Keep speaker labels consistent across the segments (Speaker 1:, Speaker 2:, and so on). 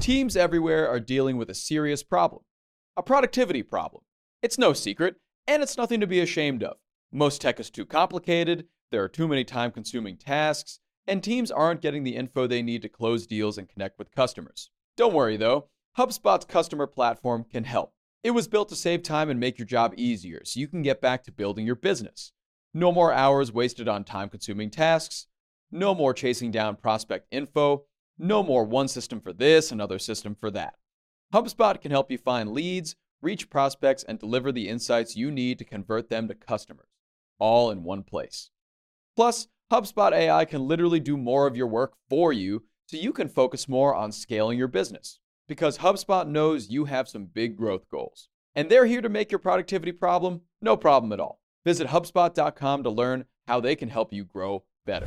Speaker 1: Teams everywhere are dealing with a serious problem, a productivity problem. It's no secret, and it's nothing to be ashamed of. Most tech is too complicated, there are too many time-consuming tasks, and teams aren't getting the info they need to close deals and connect with customers. Don't worry though, HubSpot's customer platform can help. It was built to save time and make your job easier so you can get back to building your business. No more hours wasted on time-consuming tasks, no more chasing down prospect info, no more one system for this, another system for that. HubSpot can help you find leads, reach prospects, and deliver the insights you need to convert them to customers, all in one place. Plus, HubSpot AI can literally do more of your work for you so you can focus more on scaling your business. Because HubSpot knows you have some big growth goals. And they're here to make your productivity problem no problem at all. Visit HubSpot.com to learn how they can help you grow better.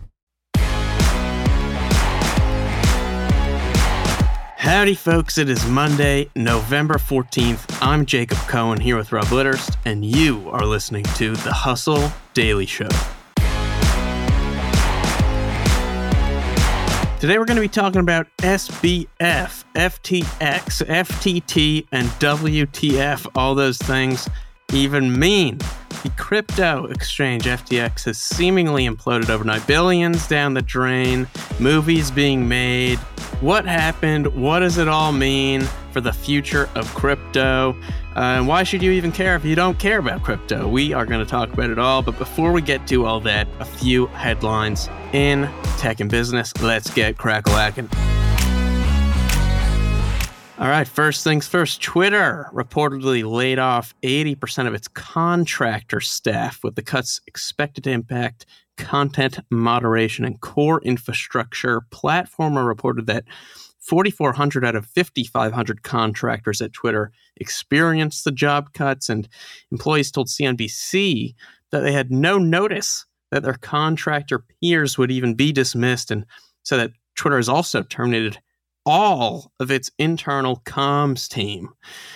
Speaker 2: Howdy, folks. It is Monday, November 14th. I'm Jacob Cohen here with Rob Litterst, and you are listening to The Hustle Daily Show. Today we're going to be talking about SBF, FTX, FTT, and WTF, all those things even mean. The crypto exchange FTX has seemingly imploded overnight. Billions down the drain, movies being made. What happened? What does it all mean for the future of crypto? And why should you even care if you don't care about crypto? We are going to talk about it all. But before we get to all that, a few headlines in tech and business. Let's get crack-a-lackin'. All right, first things first. Twitter reportedly laid off 80% of its contractor staff, with the cuts expected to impact content moderation and core infrastructure. Platformer reported that 4,400 out of 5,500 contractors at Twitter experienced the job cuts, and employees told CNBC that they had no notice that their contractor peers would even be dismissed, and so that Twitter has also terminated all of its internal comms team.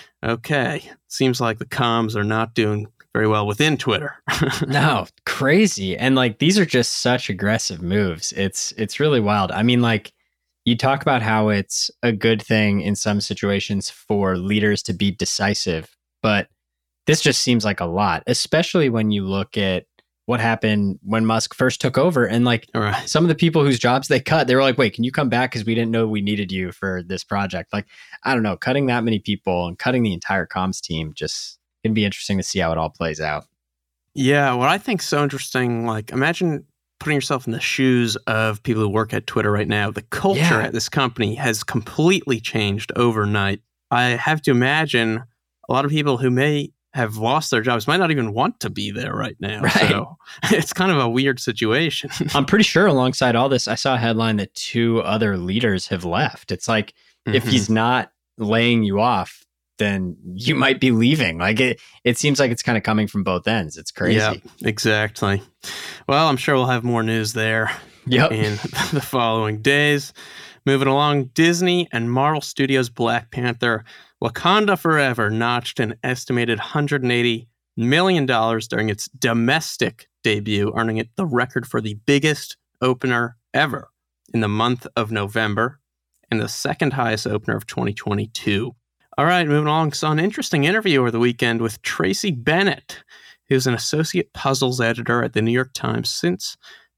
Speaker 2: Okay, seems like the comms are not doing very well within Twitter.
Speaker 3: No, crazy. And like, these are just such aggressive moves. It's really wild. I mean, like, you talk about how it's a good thing in some situations for leaders to be decisive, but this just seems like a lot, especially when you look at what happened when Musk first took over. And like,
Speaker 2: right,
Speaker 3: some of the people whose jobs they cut, they were like, wait, can you come back? Because we didn't know we needed you for this project. Like, I don't know, cutting that many people and cutting the entire comms team just can be interesting to see how it all plays out.
Speaker 2: Yeah, what I think is so interesting, like, imagine putting yourself in the shoes of people who work at Twitter right now. The culture at this company has completely changed overnight. I have to imagine a lot of people who may have lost their jobs might not even want to be there right now.
Speaker 3: Right.
Speaker 2: So it's kind of a weird situation.
Speaker 3: I'm pretty sure alongside all this, I saw a headline that 2 other leaders have left. It's like, if he's not laying you off, then you might be leaving. Like, it seems like it's kind of coming from both ends. It's crazy.
Speaker 2: Yeah, exactly. Well, I'm sure we'll have more news there in the following days. Moving along, Disney and Marvel Studios' Black Panther Wakanda Forever notched an estimated $180 million during its domestic debut, earning it the record for the biggest opener ever in the month of November and the second highest opener of 2022. All right, moving along. Saw an interesting interview over the weekend with Tracy Bennett, who's an associate puzzles editor at the New York Times since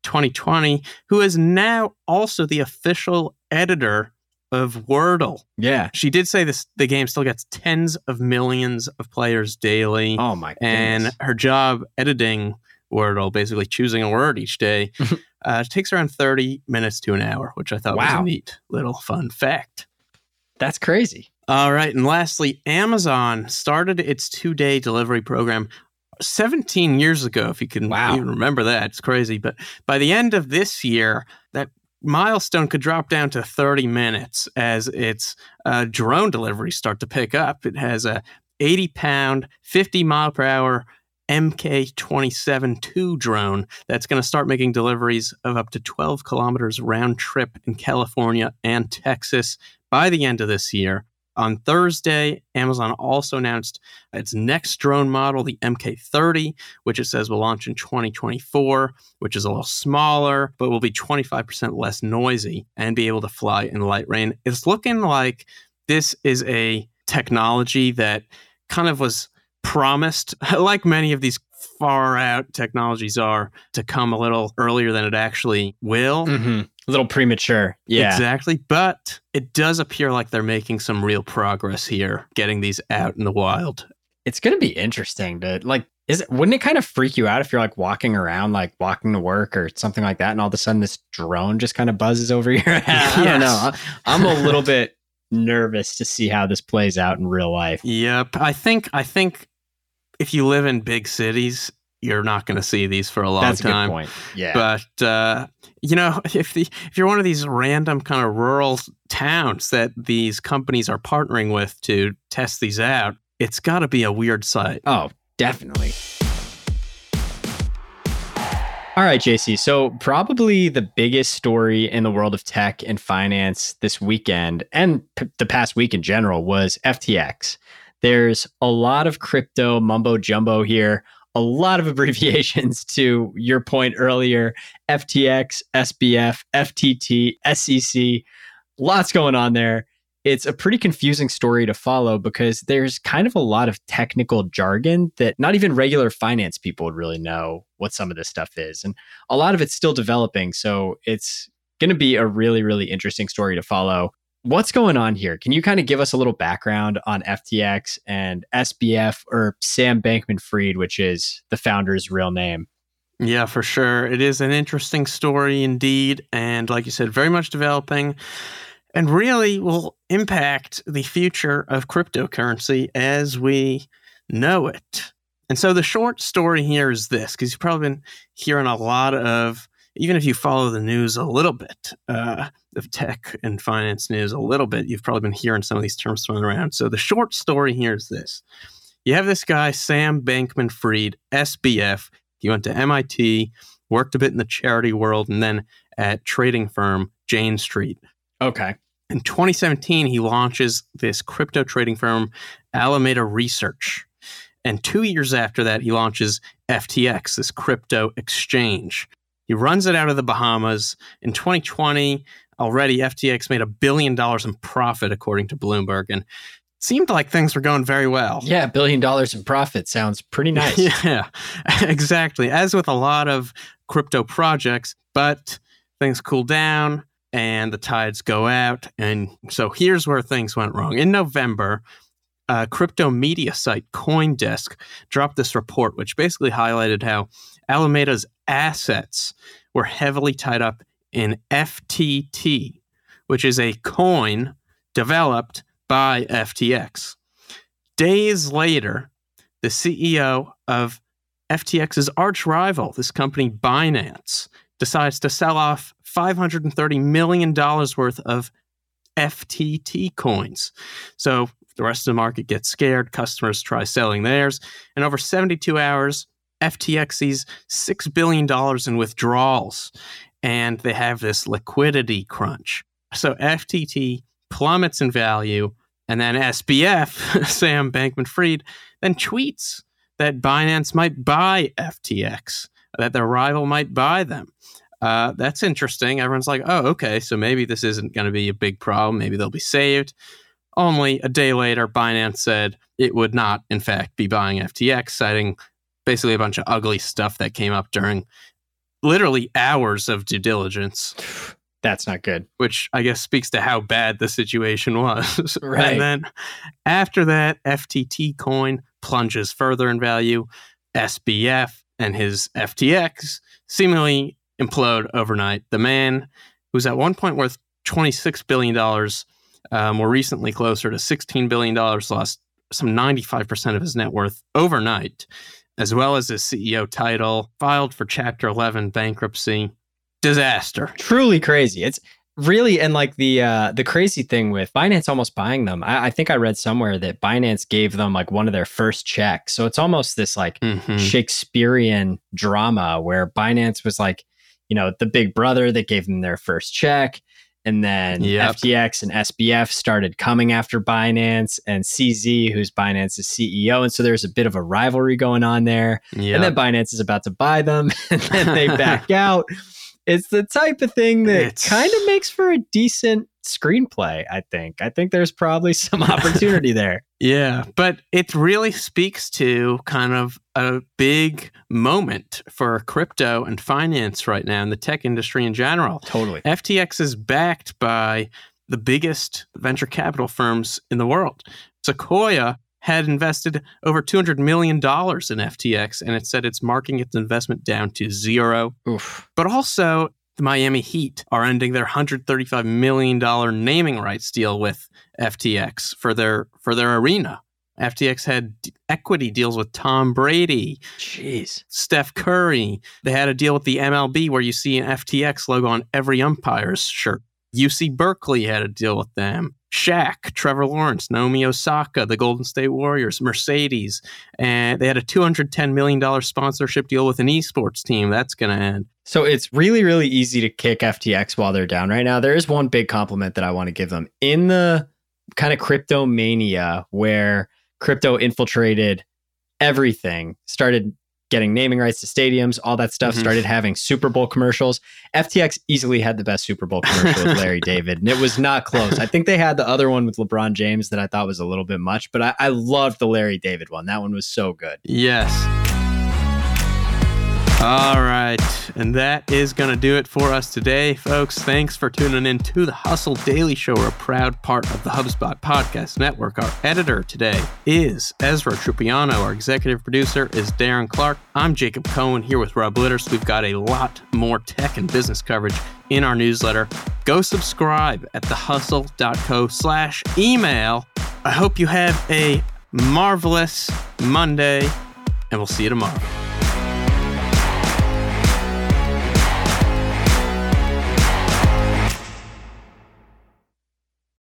Speaker 2: 2020, who is now also the official editor of Wordle.
Speaker 3: Yeah.
Speaker 2: She did say the game still gets tens of millions of players daily.
Speaker 3: Oh my goodness.
Speaker 2: And her job editing Wordle, basically choosing a word each day, takes around 30 minutes to an hour, which I thought was a neat little fun fact.
Speaker 3: That's crazy.
Speaker 2: All right. And lastly, Amazon started its 2-day delivery program 17 years ago, if you can even remember that. It's crazy. But by the end of this year, that milestone could drop down to 30 minutes as its drone deliveries start to pick up. It has a 80-pound, 50-mile-per-hour MK27-2 drone that's going to start making deliveries of up to 12 kilometers round trip in California and Texas by the end of this year. On Thursday, Amazon also announced its next drone model, the MK30, which it says will launch in 2024, which is a little smaller, but will be 25% less noisy and be able to fly in light rain. It's looking like this is a technology that kind of was promised, like many of these far out technologies are, to come a little earlier than it actually will.
Speaker 3: Mm-hmm. A little premature. Yeah.
Speaker 2: Exactly. But it does appear like they're making some real progress here, getting these out in the wild.
Speaker 3: It's going to be interesting to wouldn't it kind of freak you out if you're like walking around, like walking to work or something like that, and all of a sudden this drone just kind of buzzes over your head? I don't know. I'm a little bit nervous to see how this plays out in real life.
Speaker 2: Yep. I think if you live in big cities, you're not going to see these for a long time.
Speaker 3: That's a good point. Yeah.
Speaker 2: But, if you're one of these random kind of rural towns that these companies are partnering with to test these out, it's got to be a weird sight.
Speaker 3: Oh, definitely. All right, JC. So probably the biggest story in the world of tech and finance this weekend and the past week in general was FTX. There's a lot of crypto mumbo jumbo here, a lot of abbreviations to your point earlier, FTX, SBF, FTT, SEC, lots going on there. It's a pretty confusing story to follow because there's kind of a lot of technical jargon that not even regular finance people would really know what some of this stuff is. And a lot of it's still developing. So it's going to be a really, really interesting story to follow. What's going on here? Can you kind of give us a little background on FTX and SBF, or Sam Bankman-Fried, which is the founder's real name?
Speaker 2: Yeah, for sure. It is an interesting story indeed. And like you said, very much developing and really will impact the future of cryptocurrency as we know it. And so the short story here is this, because you've probably been hearing a lot of, even if you follow the news a little bit, of tech and finance news a little bit, you've probably been hearing some of these terms thrown around. So the short story here is this. You have this guy, Sam Bankman-Fried, SBF. He went to MIT, worked a bit in the charity world, and then at trading firm Jane Street.
Speaker 3: Okay.
Speaker 2: In 2017, he launches this crypto trading firm, Alameda Research. And 2 years after that, he launches FTX, this crypto exchange. He runs it out of the Bahamas. In 2020, already FTX made $1 billion in profit, according to Bloomberg. And it seemed like things were going very well.
Speaker 3: Yeah, $1 billion in profit sounds pretty nice.
Speaker 2: Yeah, exactly. As with a lot of crypto projects, but things cool down and the tides go out. And so here's where things went wrong. In November, crypto media site CoinDesk dropped this report, which basically highlighted how Alameda's assets were heavily tied up in FTT, which is a coin developed by FTX. Days later, the CEO of FTX's arch rival, this company Binance, decides to sell off $530 million worth of FTT coins. So the rest of the market gets scared. Customers try selling theirs. And over 72 hours, FTX sees $6 billion in withdrawals. And they have this liquidity crunch. So FTT plummets in value. And then SBF, Sam Bankman-Fried, then tweets that Binance might buy FTX, that their rival might buy them. That's interesting. Everyone's like, oh, okay, so maybe this isn't going to be a big problem. Maybe they'll be saved. Only a day later, Binance said it would not, in fact, be buying FTX, citing basically a bunch of ugly stuff that came up during literally hours of due diligence.
Speaker 3: That's not good.
Speaker 2: Which I guess speaks to how bad the situation was.
Speaker 3: Right.
Speaker 2: And then after that, FTT coin plunges further in value. SBF and his FTX seemingly implode overnight. The man who's at one point worth $26 billion, more recently closer to $16 billion, lost some 95% of his net worth overnight, as well as his CEO title, filed for Chapter 11 bankruptcy. Disaster.
Speaker 3: Truly crazy. It's really, and like the crazy thing with Binance almost buying them, I think I read somewhere that Binance gave them like one of their first checks. So it's almost this like Shakespearean drama where Binance was like, you know, the big brother that gave them their first check. And then FTX and SBF started coming after Binance, and CZ, who's Binance's CEO. And so there's a bit of a rivalry going on there. Yep. And then Binance is about to buy them, and then they back out. It's the type of thing that kind of makes for a decent screenplay, I think. I think there's probably some opportunity there.
Speaker 2: Yeah, but it really speaks to kind of a big moment for crypto and finance right now in the tech industry in general.
Speaker 3: Totally.
Speaker 2: FTX is backed by the biggest venture capital firms in the world. Sequoia had invested over $200 million in FTX, and it said it's marking its investment down to zero.
Speaker 3: Oof.
Speaker 2: But also, the Miami Heat are ending their $135 million naming rights deal with FTX for their arena. FTX had equity deals with Tom Brady, Steph Curry. They had a deal with the MLB where you see an FTX logo on every umpire's shirt. UC Berkeley had a deal with them. Shaq, Trevor Lawrence, Naomi Osaka, the Golden State Warriors, Mercedes. And they had a $210 million sponsorship deal with an esports team. That's going to end.
Speaker 3: So it's really, really easy to kick FTX while they're down right now. There is one big compliment that I want to give them. In the kind of crypto mania where crypto infiltrated everything, started getting naming rights to stadiums, all that stuff, started having Super Bowl commercials. FTX easily had the best Super Bowl commercial with Larry David, and it was not close. I think they had the other one with LeBron James that I thought was a little bit much, but I loved the Larry David one. That one was so good.
Speaker 2: Yes. All right. And that is going to do it for us today, folks. Thanks for tuning in to the Hustle Daily Show. We're a proud part of the HubSpot Podcast Network. Our editor today is Ezra Trupiano. Our executive producer is Darren Clark. I'm Jacob Cohen here with Rob Litters. We've got a lot more tech and business coverage in our newsletter. Go subscribe at thehustle.co/email. I hope you have a marvelous Monday, and we'll see you tomorrow.